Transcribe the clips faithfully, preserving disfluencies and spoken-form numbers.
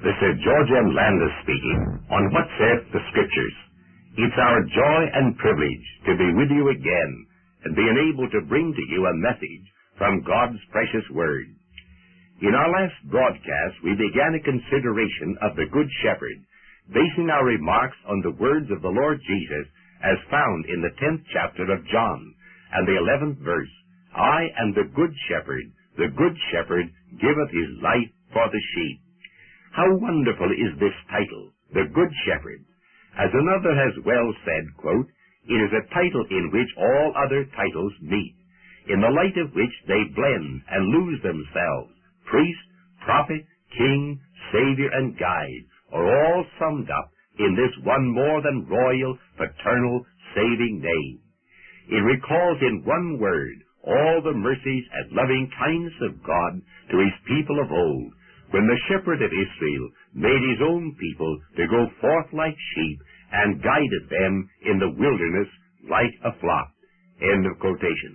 This is George M. Landis speaking on What Saith the Scriptures. It's our joy and privilege to be with you again and being able to bring to you a message from God's precious Word. In our last broadcast, we began a consideration of the Good Shepherd, basing our remarks on the words of the Lord Jesus as found in the tenth chapter of John and the eleventh verse. I am the Good Shepherd. The Good Shepherd giveth his life for the sheep. How wonderful is this title, the Good Shepherd. As another has well said, quote, it is a title in which all other titles meet, in the light of which they blend and lose themselves. Priest, prophet, king, savior, and guide are all summed up in this one more than royal, paternal, saving name. It recalls in one word all the mercies and loving kindness of God to his people of old, when the shepherd of Israel made his own people to go forth like sheep and guided them in the wilderness like a flock. End of quotation.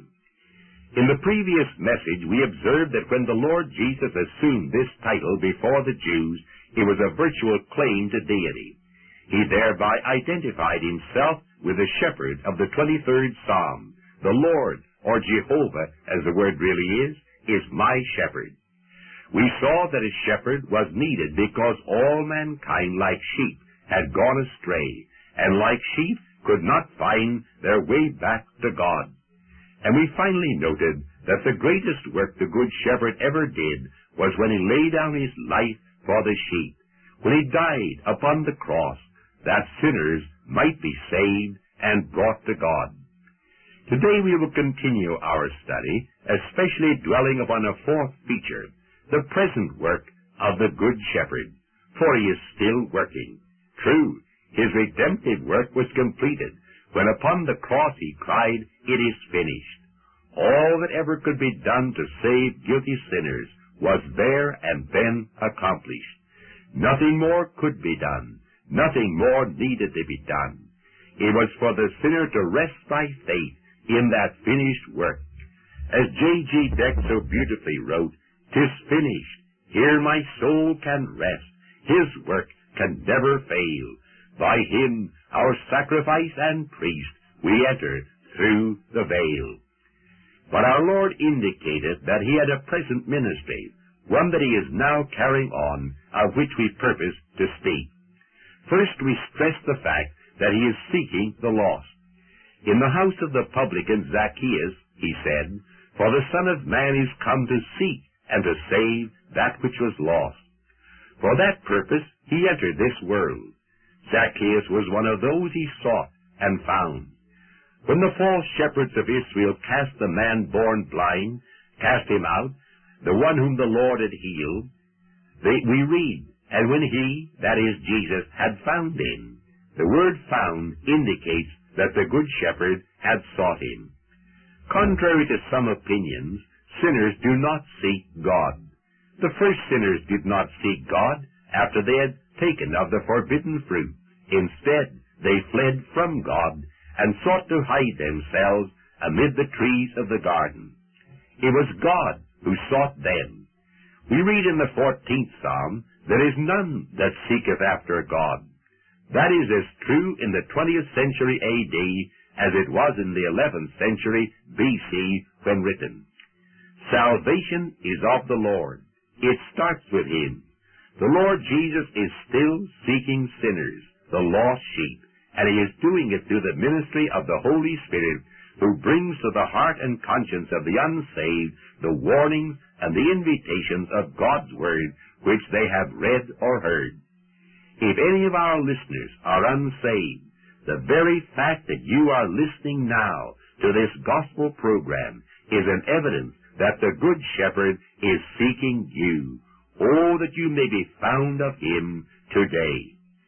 In the previous message, we observed that when the Lord Jesus assumed this title before the Jews, it was a virtual claim to deity. He thereby identified himself with the shepherd of the twenty-third Psalm. The Lord, or Jehovah, as the word really is, is my shepherd. We saw that a shepherd was needed because all mankind, like sheep, had gone astray, and like sheep could not find their way back to God. And we finally noted that the greatest work the Good Shepherd ever did was when he laid down his life for the sheep, when he died upon the cross, that sinners might be saved and brought to God. Today we will continue our study, especially dwelling upon a fourth feature, the present work of the Good Shepherd, for he is still working. True, his redemptive work was completed when upon the cross he cried, it is finished. All that ever could be done to save guilty sinners was there and then accomplished. Nothing more could be done. Nothing more needed to be done. It was for the sinner to rest by faith in that finished work. As J G Deck so beautifully wrote, "'Tis finished. Here my soul can rest. His work can never fail. By him, our sacrifice and priest, we enter through the veil." But our Lord indicated that he had a present ministry, one that he is now carrying on, of which we purpose to speak. First, we stress the fact that he is seeking the lost. In the house of the publican Zacchaeus, he said, "For the Son of Man is come to seek and to save that which was lost." For that purpose he entered this world. Zacchaeus was one of those he sought and found. When the false shepherds of Israel cast the man born blind, cast him out, the one whom the Lord had healed, they, we read, "And when he," that is Jesus, "had found him," the word found indicates that the Good Shepherd had sought him. Contrary to some opinions, sinners do not seek God. The first sinners did not seek God after they had taken of the forbidden fruit. Instead, they fled from God and sought to hide themselves amid the trees of the garden. It was God who sought them. We read in the fourteenth Psalm, "There is none that seeketh after God." That is as true in the twentieth century A D as it was in the eleventh century B C when written. Salvation is of the Lord. It starts with him. The Lord Jesus is still seeking sinners, the lost sheep, and he is doing it through the ministry of the Holy Spirit, who brings to the heart and conscience of the unsaved the warnings and the invitations of God's Word, which they have read or heard. If any of our listeners are unsaved, the very fact that you are listening now to this gospel program is an evidence that the Good Shepherd is seeking you. Oh, that you may be found of him today.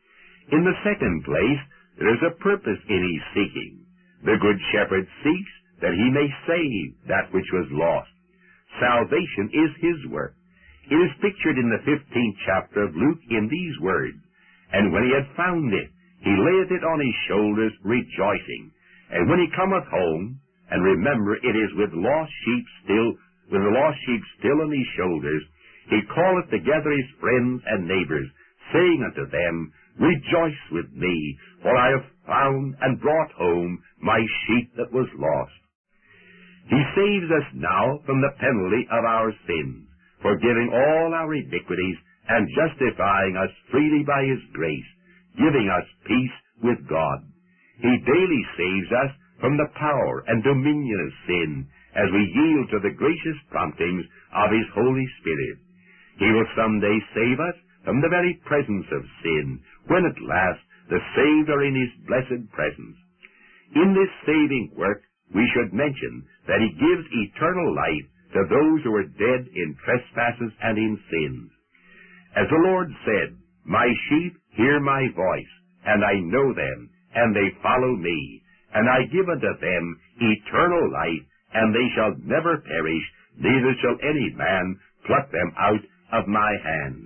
In the second place, there is a purpose in his seeking. The Good Shepherd seeks that he may save that which was lost. Salvation is his work. It is pictured in the fifteenth chapter of Luke in these words, "And when he had found it, he layeth it on his shoulders, rejoicing. And when he cometh home," and remember, it is with lost sheep still, with the lost sheep still on his shoulders, "he calleth together his friends and neighbors, saying unto them, Rejoice with me, for I have found and brought home my sheep that was lost. He saves us now from the penalty of our sins, forgiving all our iniquities and justifying us freely by his grace, giving us peace with God. He daily saves us from the power and dominion of sin as we yield to the gracious promptings of his Holy Spirit. He will someday save us from the very presence of sin, when at last the saved are in his blessed presence. In this saving work, we should mention that he gives eternal life to those who are dead in trespasses and in sins. As the Lord said, My sheep hear my voice, and I know them, and they follow me, and I give unto them eternal life, and they shall never perish, neither shall any man pluck them out of my hand.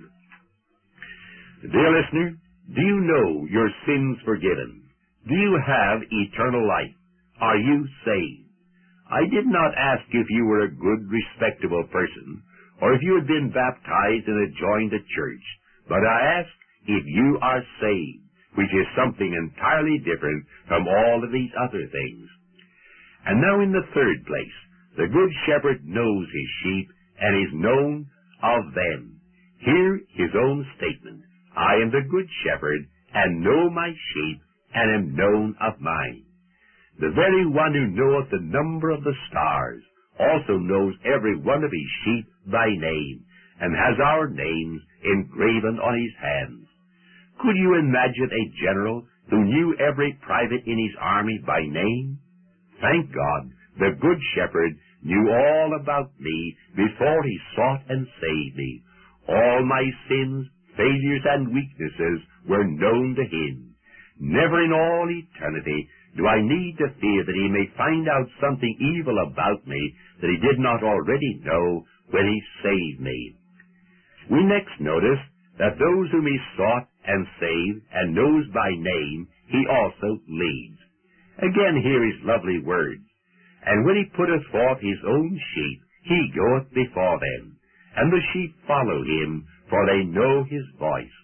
Dear listener, do you know your sins forgiven? Do you have eternal life? Are you saved? I did not ask if you were a good, respectable person, or if you had been baptized and had joined a church, but I asked if you are saved, which is something entirely different from all of these other things. And now in the third place, the Good Shepherd knows his sheep and is known of them. Hear his own statement, I am the Good Shepherd, and know my sheep, and am known of mine. The very one who knoweth the number of the stars also knows every one of his sheep by name, and has our names engraven on his hands. Could you imagine a general who knew every private in his army by name? Thank God, the Good Shepherd knew all about me before he sought and saved me. All my sins, failures, and weaknesses were known to him. Never in all eternity do I need to fear that he may find out something evil about me that he did not already know when he saved me. We next notice that those whom he sought and saved and knows by name, he also leads. Again hear his lovely words. And when he putteth forth his own sheep, he goeth before them, and the sheep follow him, for they know his voice.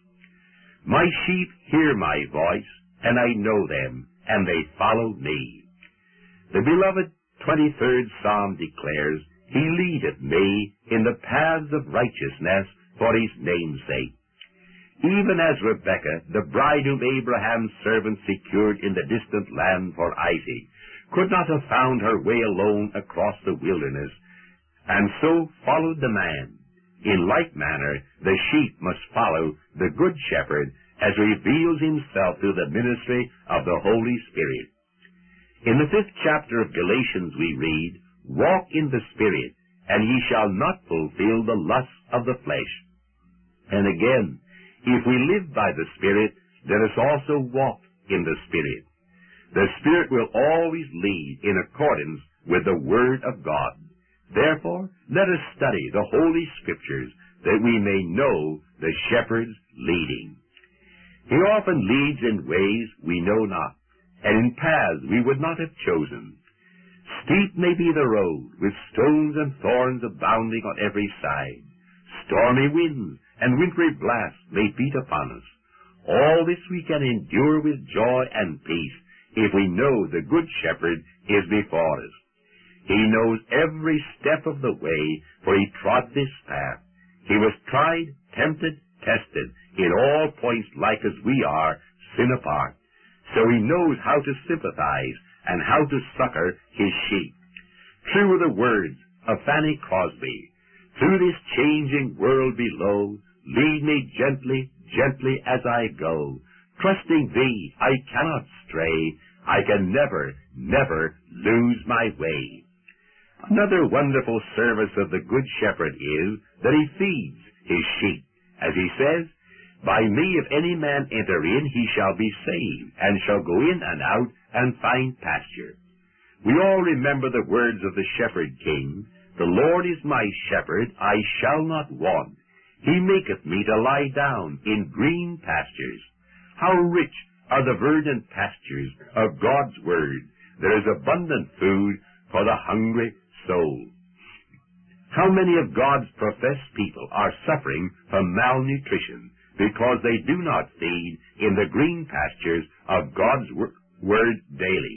My sheep hear my voice, and I know them, and they follow me. The beloved twenty-third Psalm declares, He leadeth me in the paths of righteousness for his name's sake. Even as Rebekah, the bride whom Abraham's servant secured in the distant land for Isaac, could not have found her way alone across the wilderness, and so followed the man. In like manner, the sheep must follow the Good Shepherd as reveals himself through the ministry of the Holy Spirit. In the fifth chapter of Galatians we read, Walk in the Spirit, and ye shall not fulfill the lusts of the flesh. And again, if we live by the Spirit, let us also walk in the Spirit. The Spirit will always lead in accordance with the Word of God. Therefore, let us study the Holy Scriptures, that we may know the Shepherd's leading. He often leads in ways we know not, and in paths we would not have chosen. Steep may be the road, with stones and thorns abounding on every side. Stormy winds and wintry blasts may beat upon us. All this we can endure with joy and peace, if we know the Good Shepherd is before us. He knows every step of the way, for he trod this path. He was tried, tempted, tested, in all points like as we are, sin apart. So he knows how to sympathize and how to succor his sheep. True are the words of Fanny Crosby, Through this changing world below, lead me gently, gently as I go. Trusting thee, I cannot stray. I can never, never lose my way. Another wonderful service of the Good Shepherd is that he feeds his sheep. As he says, By me if any man enter in, he shall be saved, and shall go in and out, and find pasture. We all remember the words of the Shepherd King, The Lord is my shepherd, I shall not want. He maketh me to lie down in green pastures. How rich are the verdant pastures of God's word. There is abundant food for the hungry soul. How many of God's professed people are suffering from malnutrition because they do not feed in the green pastures of God's word daily.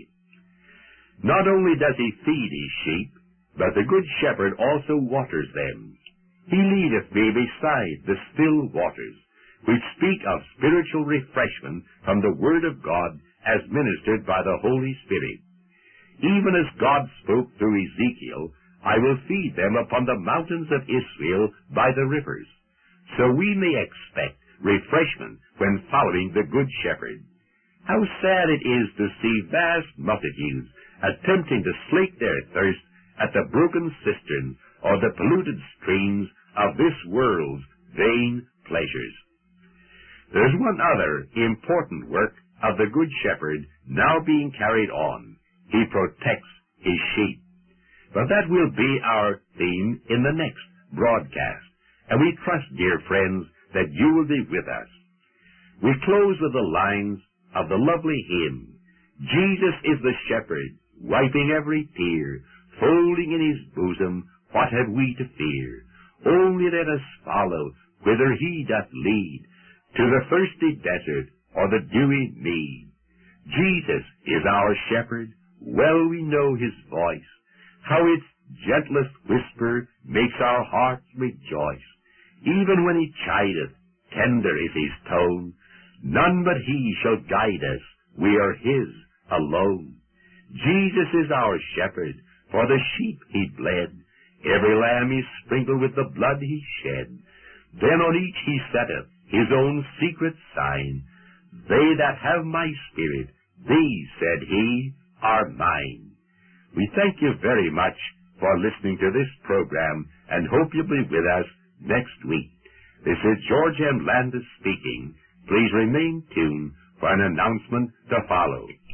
Not only does he feed his sheep, but the good shepherd also waters them. He leadeth me beside the still waters, which speak of spiritual refreshment from the word of God as ministered by the Holy Spirit. Even as God spoke through Ezekiel, I will feed them upon the mountains of Israel by the rivers. So we may expect refreshment when following the Good Shepherd. How sad it is to see vast multitudes attempting to slake their thirst at the broken cisterns or the polluted streams of this world's vain pleasures. There's one other important work of the Good Shepherd now being carried on. He protects his sheep. But that will be our theme in the next broadcast, and we trust, dear friends, that you will be with us. We close with the lines of the lovely hymn, Jesus is the shepherd, wiping every tear, folding in his bosom, what have we to fear? Only let us follow whither he doth lead, to the thirsty desert or the dewy mead. Jesus is our shepherd, well we know his voice, how its gentlest whisper makes our hearts rejoice. Even when he chideth, tender is his tone. None but he shall guide us, we are his alone. Jesus is our shepherd, for the sheep he bled. Every lamb is sprinkled with the blood he shed. Then on each he setteth his own secret sign. They that have my spirit, these, said he, are mine. We thank you very much for listening to this program and hope you'll be with us next week. This is George M. Landis speaking. Please remain tuned for an announcement to follow.